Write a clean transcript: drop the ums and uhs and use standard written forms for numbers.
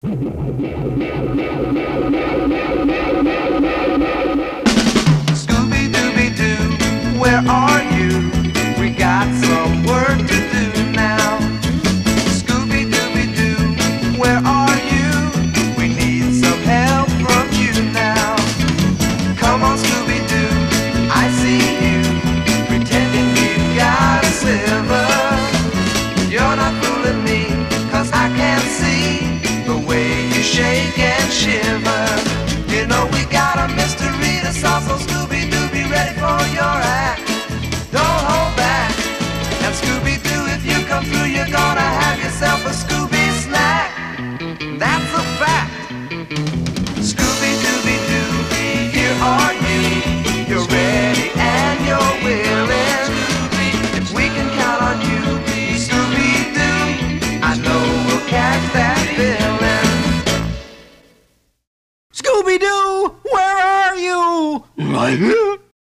Scooby-Dooby-Doo, where are you? We got some work to do now. Scooby-Dooby-Doo, where are you? We need some help from you now. Come on, Scooby-Doo, I see you, pretending you got a sliver. You're not fooling me, 'cause I can see the way you shake and shiver. You know we got a mystery to solve, so Scooby-Doo, be ready for your act. Don't hold back. And Scooby-Doo, if you come through, you're gonna have yourself a Scooby snack. That's a fact. Scooby-Dooby-Doo, here are you. You're ready and you're willing. If we can count on you, Scooby-Doo, I know we'll catch that villain. Scooby-Doo, where are you?